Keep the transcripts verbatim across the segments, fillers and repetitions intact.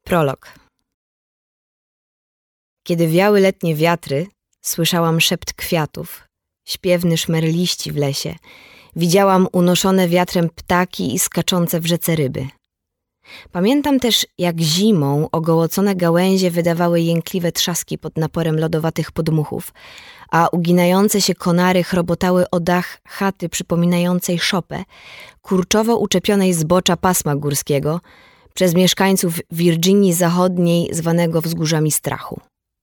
Prolog. Kiedy wiały letnie wiatry, słyszałam szept kwiatów, śpiewny szmer liści w lesie. Widziałam unoszone wiatrem ptaki i skaczące w rzece ryby. Pamiętam też, jak zimą ogołocone gałęzie wydawały jękliwe trzaski pod naporem lodowatych podmuchów, a uginające się konary chrobotały o dach chaty przypominającej szopę, kurczowo uczepionej z bocza pasma górskiego, przez mieszkańców Virginii Zachodniej zwanego wzgórzami strachu.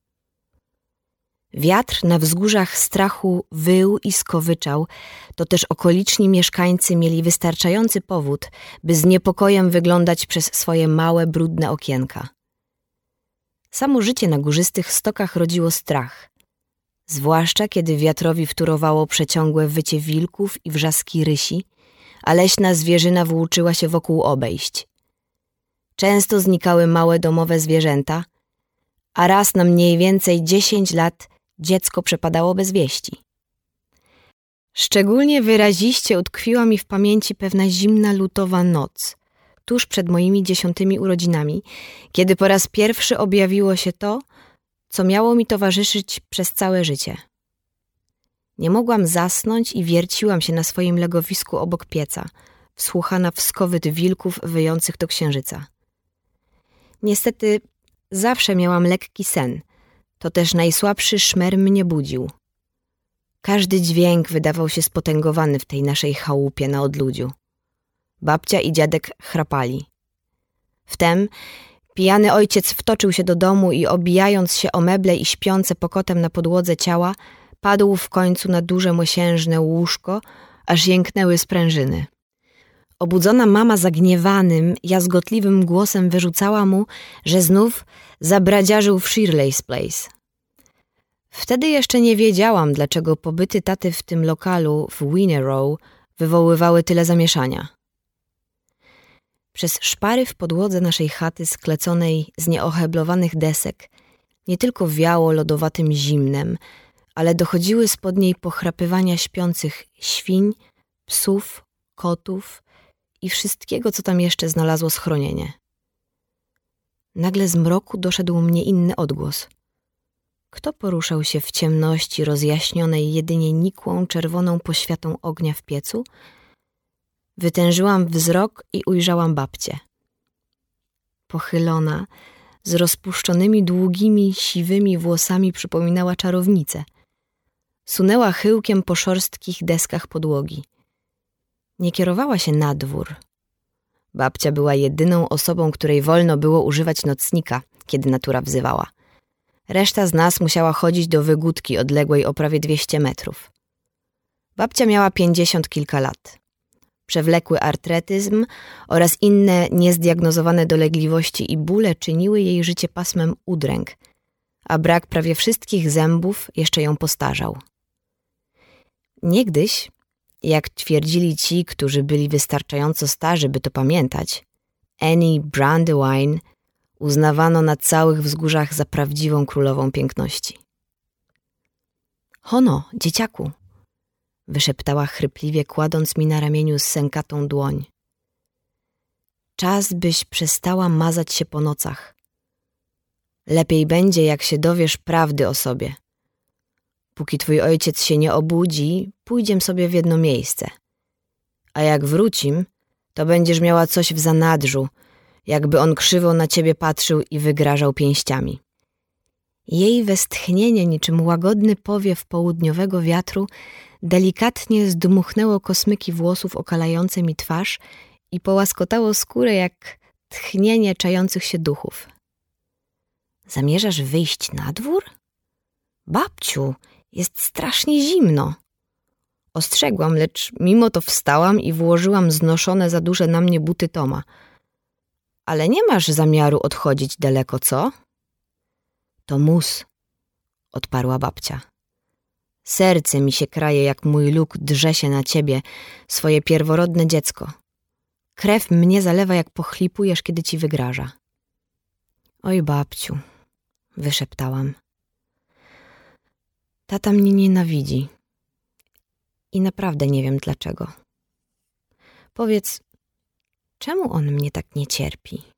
Wiatr na wzgórzach strachu wył i skowyczał, to też okoliczni mieszkańcy mieli wystarczający powód, by z niepokojem wyglądać przez swoje małe, brudne okienka. Samo życie na górzystych stokach rodziło strach, zwłaszcza kiedy wiatrowi wtórowało przeciągłe wycie wilków i wrzaski rysi, a leśna zwierzyna włóczyła się wokół obejść. Często znikały małe domowe zwierzęta, a raz na mniej więcej dziesięć lat dziecko przepadało bez wieści. Szczególnie wyraziście utkwiła mi w pamięci pewna zimna lutowa noc, tuż przed moimi dziesiątymi urodzinami, kiedy po raz pierwszy objawiło się to, co miało mi towarzyszyć przez całe życie. Nie mogłam zasnąć i wierciłam się na swoim legowisku obok pieca, wsłuchana w skowyt wilków wyjących do księżyca. Niestety zawsze miałam lekki sen, to też najsłabszy szmer mnie budził. Każdy dźwięk wydawał się spotęgowany w tej naszej chałupie na odludziu. Babcia i dziadek chrapali. Wtem pijany ojciec wtoczył się do domu i obijając się o meble i śpiące pokotem na podłodze ciała, padł w końcu na duże mosiężne łóżko, aż jęknęły sprężyny. Obudzona mama zagniewanym, jazgotliwym głosem wyrzucała mu, że znów zabradziarzył w Shirley's Place. Wtedy jeszcze nie wiedziałam, dlaczego pobyty taty w tym lokalu w Winerow wywoływały tyle zamieszania. Przez szpary w podłodze naszej chaty skleconej z nieoheblowanych desek nie tylko wiało lodowatym zimnem, ale dochodziły spod niej pochrapywania śpiących świń, psów, kotów i wszystkiego, co tam jeszcze znalazło schronienie. Nagle z mroku doszedł mnie inny odgłos. Kto poruszał się w ciemności rozjaśnionej jedynie nikłą czerwoną poświatą ognia w piecu? Wytężyłam wzrok i ujrzałam babcię. Pochylona, z rozpuszczonymi długimi, siwymi włosami przypominała czarownicę. Sunęła chyłkiem po szorstkich deskach podłogi. Nie kierowała się na dwór. Babcia była jedyną osobą, której wolno było używać nocnika, kiedy natura wzywała. Reszta z nas musiała chodzić do wygódki odległej o prawie dwieście metrów. Babcia miała pięćdziesiąt kilka lat. Przewlekły artretyzm oraz inne niezdiagnozowane dolegliwości i bóle czyniły jej życie pasmem udręk, a brak prawie wszystkich zębów jeszcze ją postarzał. Niegdyś, jak twierdzili ci, którzy byli wystarczająco starzy, by to pamiętać, Annie Brandywine uznawano na całych wzgórzach za prawdziwą królową piękności. Hono, dzieciaku, wyszeptała chrypliwie, kładąc mi na ramieniu sękatą dłoń. Czas, byś przestała mazać się po nocach. Lepiej będzie, jak się dowiesz prawdy o sobie. Póki twój ojciec się nie obudzi, pójdziem sobie w jedno miejsce. A jak wrócim, to będziesz miała coś w zanadrzu, jakby on krzywo na ciebie patrzył i wygrażał pięściami. Jej westchnienie niczym łagodny powiew południowego wiatru delikatnie zdmuchnęło kosmyki włosów okalające mi twarz i połaskotało skórę jak tchnienie czających się duchów. Zamierzasz wyjść na dwór? Babciu, jest strasznie zimno. Ostrzegłam, lecz mimo to wstałam i włożyłam znoszone za duże na mnie buty Toma. Ale nie masz zamiaru odchodzić daleko, co? To mus, odparła babcia. Serce mi się kraje, jak mój luk drze się na ciebie, swoje pierworodne dziecko. Krew mnie zalewa, jak pochlipujesz, kiedy ci wygraża. Oj, babciu, wyszeptałam. Tata mnie nienawidzi. I naprawdę nie wiem dlaczego. Powiedz, czemu on mnie tak nie cierpi?